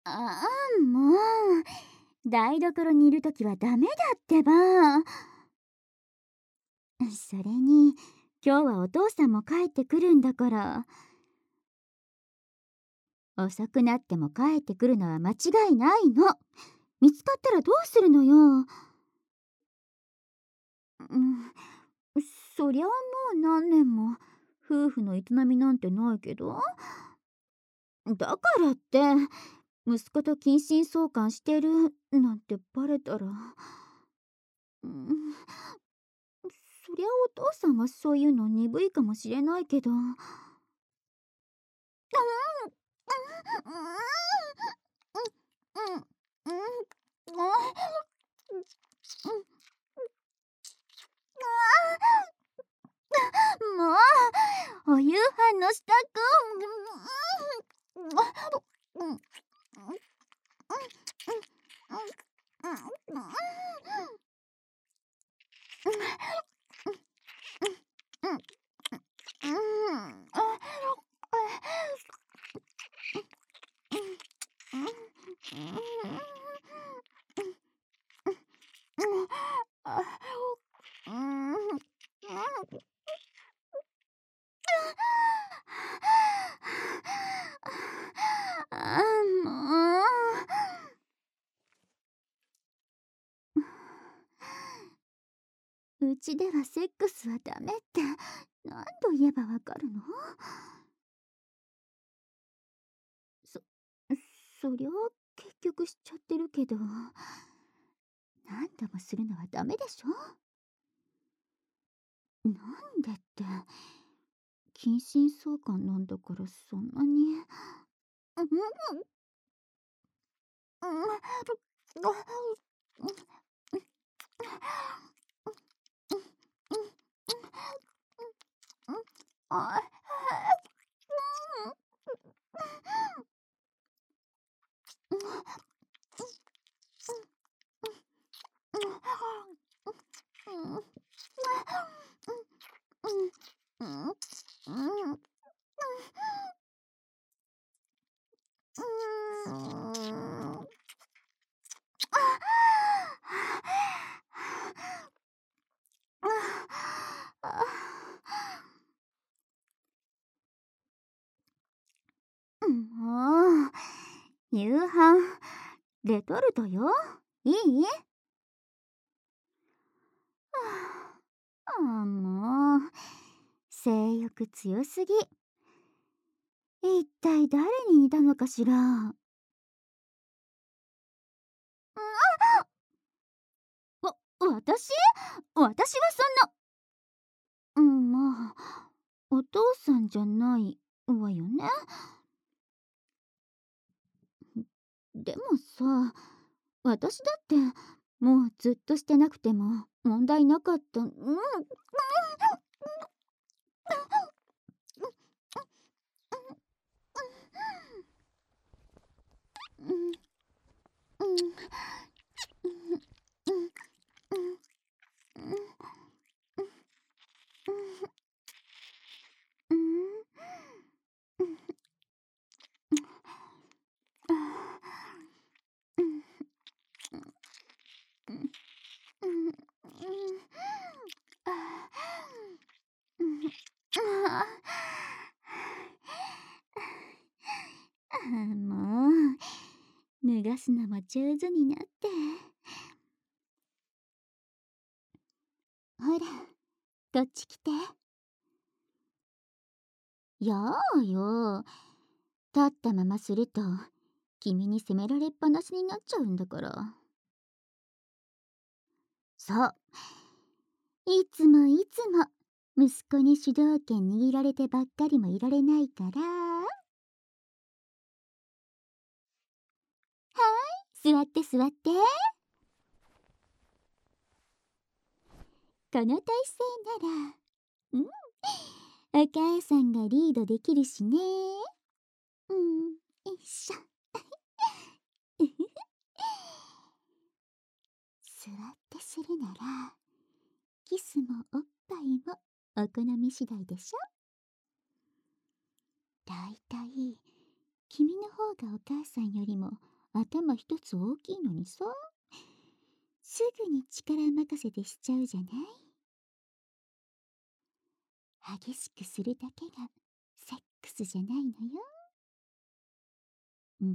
ああ、もう。台所にいるときはダメだってば。それに、今日はお父さんも帰ってくるんだから。遅くなっても帰ってくるのは間違いないの。見つかったらどうするのよ。うん、そりゃもう何年も夫婦の営みなんてないけど。だからって、息子と近親相関してるなんてバレたら。うん、そりゃお父さんはそういうの鈍いかもしれないけど。もう、お夕飯の支度。もう、うちではセックスはダメって何度言えばわかるの？そそりゃ結局しちゃってるけど、何度もするのはダメでしょ。なんでって、近親相関なんだからそんなに。もう、夕飯レトルトよ。いい？もう、性欲強すぎ。一体誰に似たのかしら。私はそんな。まあ、お父さんじゃないわよね。でもさ、私だってもうずっとしてなくても問題なかった。もう、脱がすのも上手になって。ほら、こっち来て。やあよ。立ったまますると君に責められっぱなしになっちゃうんだから。そう、いつもいつも息子に主導権握られてばっかりもいられないから。座って座って。この体勢なら、お母さんがリードできるしね。よいしょ。座ってするなら、キスもおっぱいもお好み次第でしょ。だいたい君の方がお母さんよりも頭一つ大きいのにさ、すぐに力任せでしちゃうじゃない。激しくするだけがセックスじゃないのよ。うん。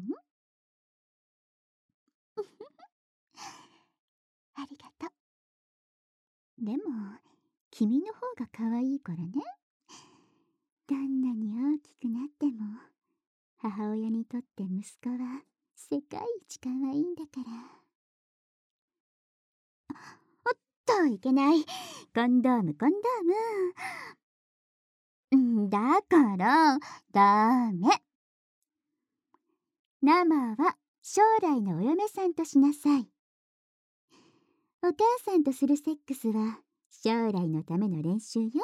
ありがとう。でも君の方が可愛いからね。どんなに大きくなっても母親にとって息子は世界一可愛いんだから。おっと、いけない。コンドーム。だからダメ。生は将来のお嫁さんとしなさい。お母さんとするセックスは将来のための練習よ。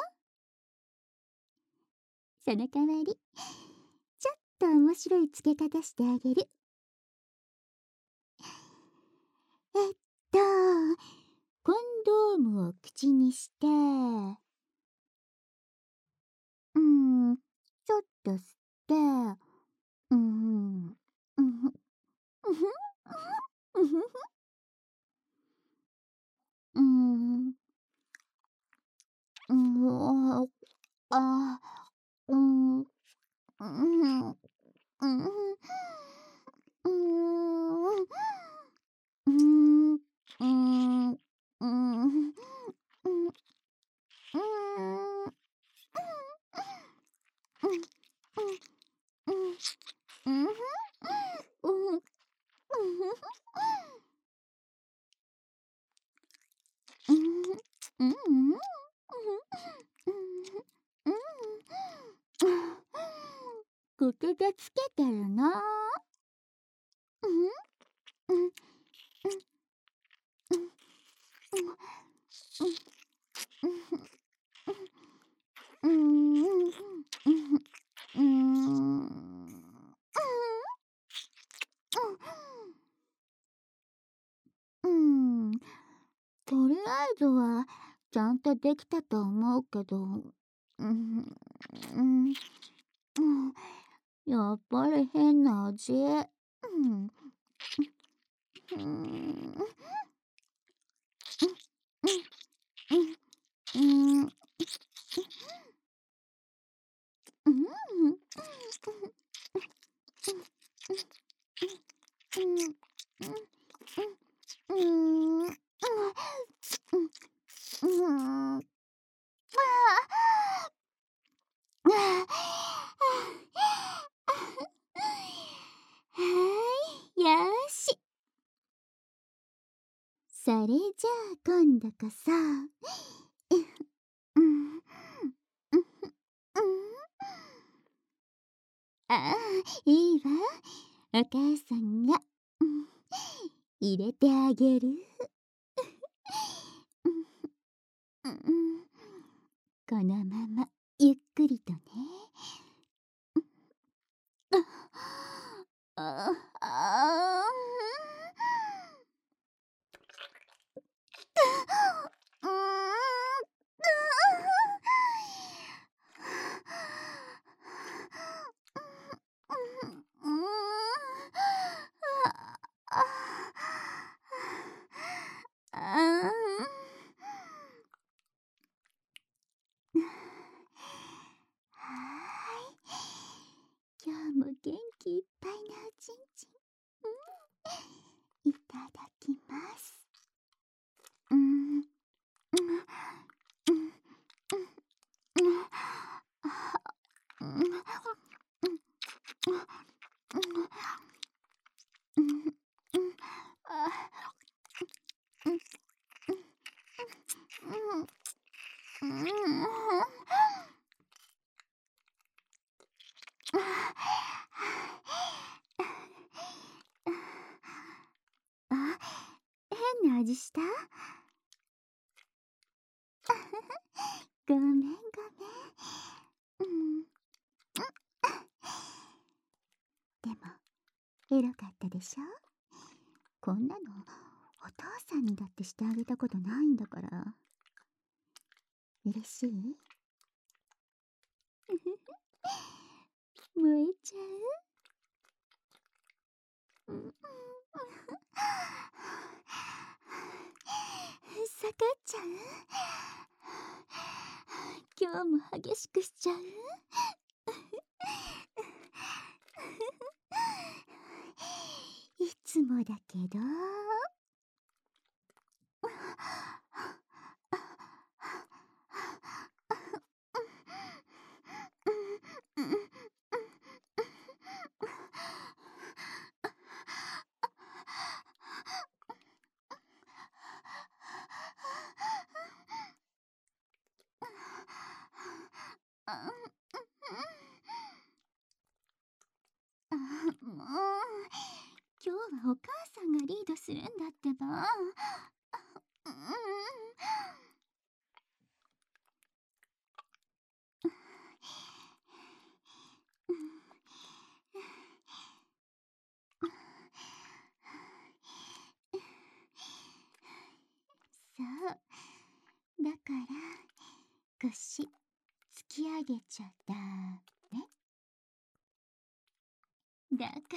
その代わりちょっと面白い付け方してあげる。えっとコンドームを口にして、ちょっと吸って、うん、うんふ、うんふ、うんふ、うん、うん、あ、うん、うん、うん、うん、うん、うん、うん、うん、口でつけてるな。とりあえずはちゃんとできたと思うけど、やっぱり変な味。よし。それじゃあ今度こそ。ああ、いいわ。お母さんが入れてあげる。このままゆっくりとね。ああ、今日も元気いっぱいなおちんちん、いただきます。あ、変な味した？ごめん。でもエロかったでしょ。こんなのお父さんにだってしてあげたことないんだから。嬉しい？燃えちゃう？ かっちゃう？今日も激しくしちゃう？いつもだけど。もう今日はお母さんがリードするんだってば。そうだから腰突き上げちゃダメだから、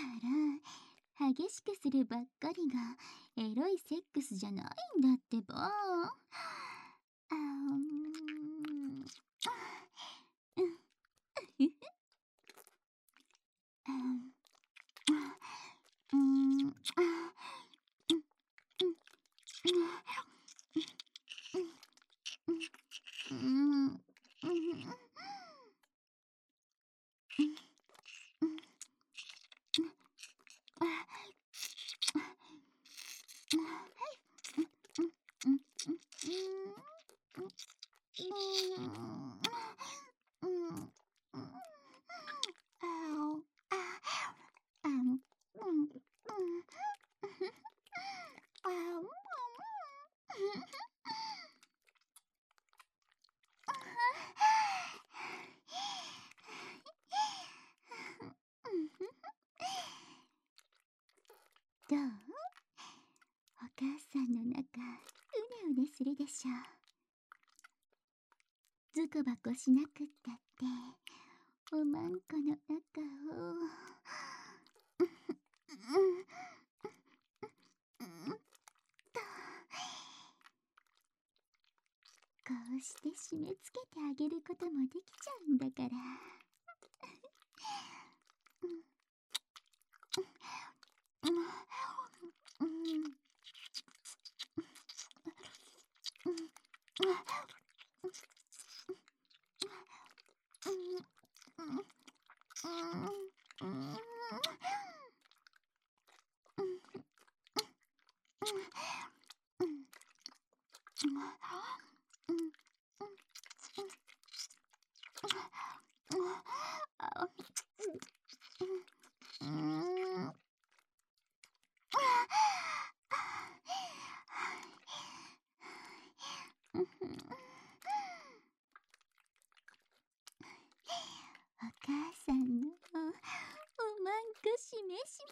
激しくするばっかりがエロいセックスじゃないんだってば。どう？お母さんの中、うねうねするでしょ。ズコバコしなくったって、おまんこの中を。こうして締め付けてあげることもできちゃうんだから。お母さんのおまんこしめし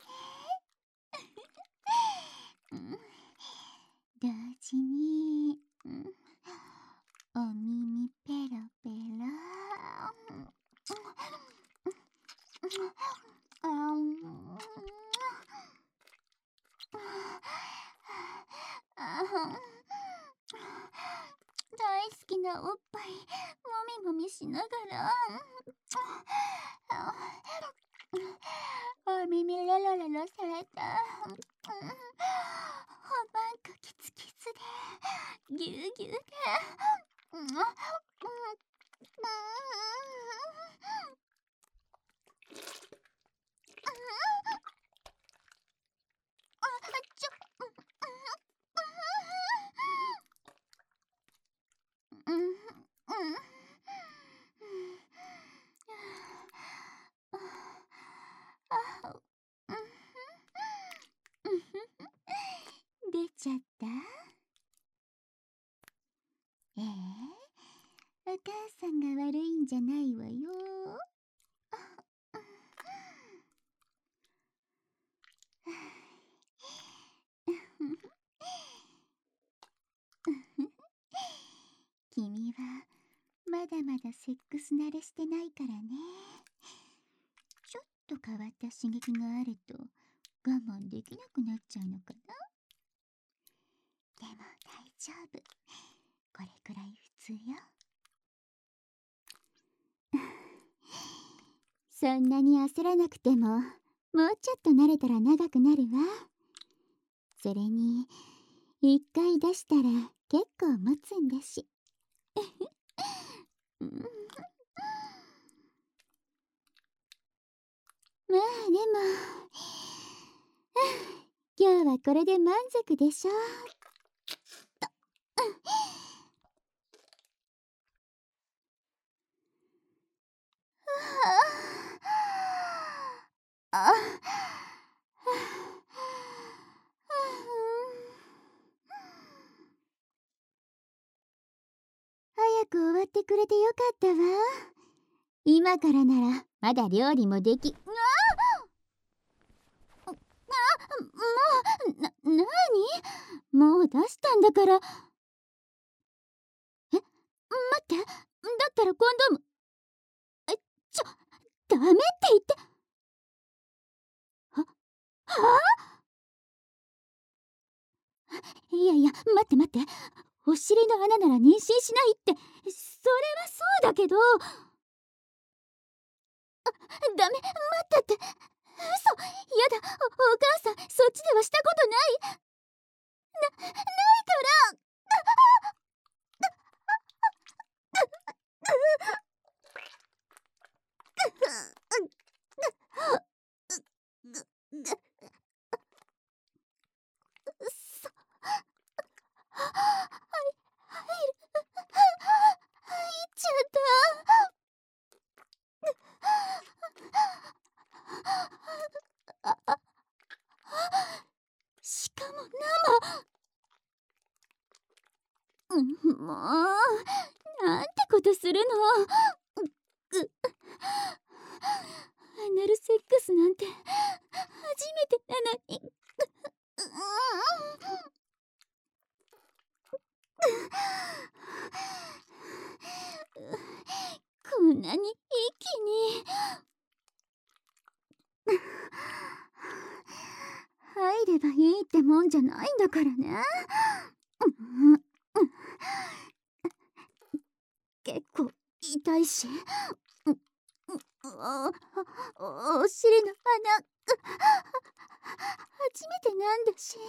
め。同時に、お耳ペロペロ。大好きなおっぱいもみもみしながら、お耳レロレロされた、おまんこキツキツでぎゅうぎゅうで、出ちゃった？お母さんが悪いんじゃないわよ。君はまだまだセックス慣れしてないからね。ちょっと変わった刺激があると我慢できなくなっちゃうのかな。でも大丈夫。これくらい普通よ。そんなに焦らなくても、もうちょっと慣れたら長くなるわ。それに、一回出したら結構持つんだし。まあでも、今日はこれで満足でしょ。あ早く終わってくれてよかったわ。今からならまだ料理もでき。なにもう出したんだから。待って、だったらコンドーム。ダメって言って。いやいや、待って待って。お尻の穴なら妊娠しないって、それはそうだけど。ダメ、待ってって。嘘、やだ、お母さん、そっちではしたことない。ないから。入っちゃった。しかも生。もう、なんてことするの。アナルセックスなんて初めてなのに。こんなに一気に入ればいいってもんじゃないんだからね。結構痛いし、お尻の穴初めてなんだし。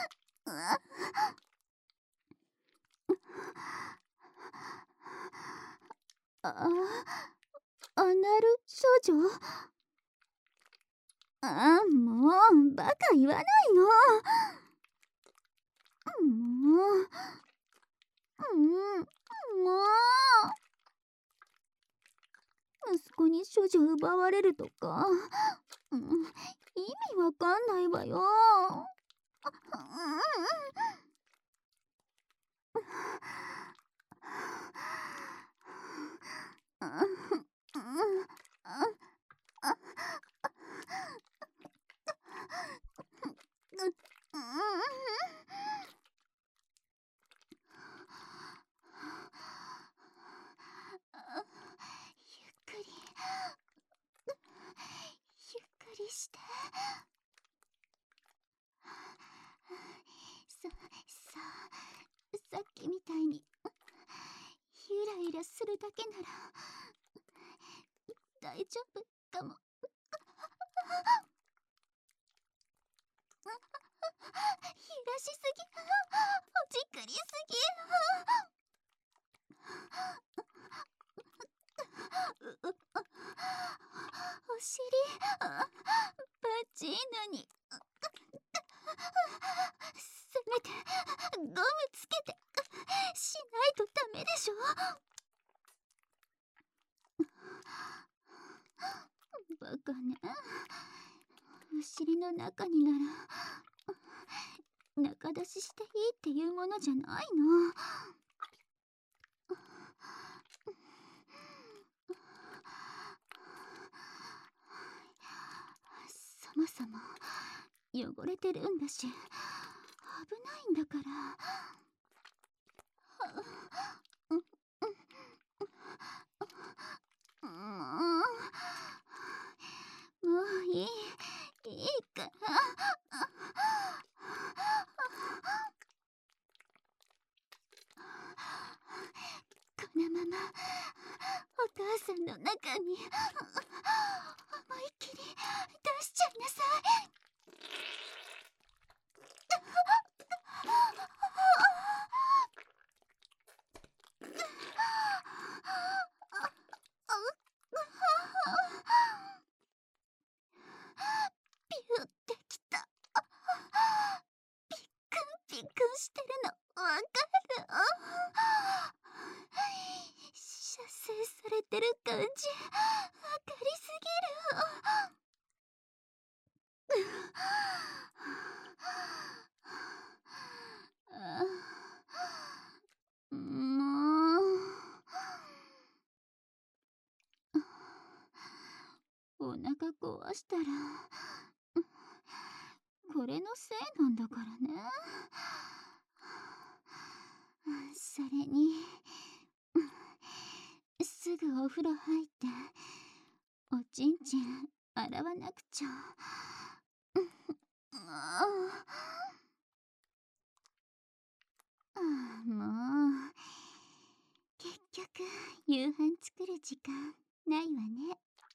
アナル少女。もうバカ言わないの。もう息子に処女奪われるとか、意味わかんないわよ。ゆっくりして。さっきみたいにゆらゆらするだけなら大丈夫かも。揺らしすぎ、ほじくりすぎ。お尻、バチーナにせめてゴムつけてしないとダメでしょ。バカね。お尻の中になら中出ししていいっていうものじゃないの。そもそも汚れてるんだし危ないんだから。もういいから。 ままお母さんの中に思いっきり出しちゃいなさい。ピュってきた。ピックンピックンしてるのわかる？射精されてる感じわかりすぎる。もうお腹壊したらこれのせいなんだからね。それにすぐお風呂入っておちんちん洗わなくちゃ。もう結局夕飯作る時間ないわね。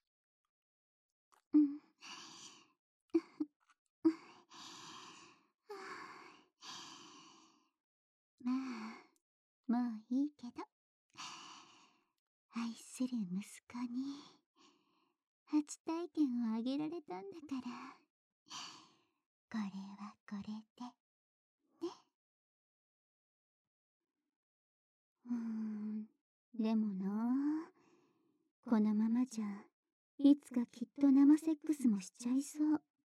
まあもういいけど、愛する息子に初体験をあげられたんだからこれはこれでね。でもな、このままじゃいつかきっと生セックスもしちゃいそう。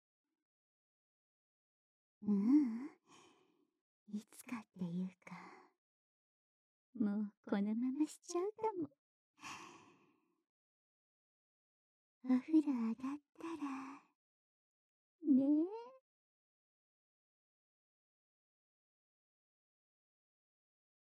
いつかっていうか、もうこのまましちゃうかも。お風呂上が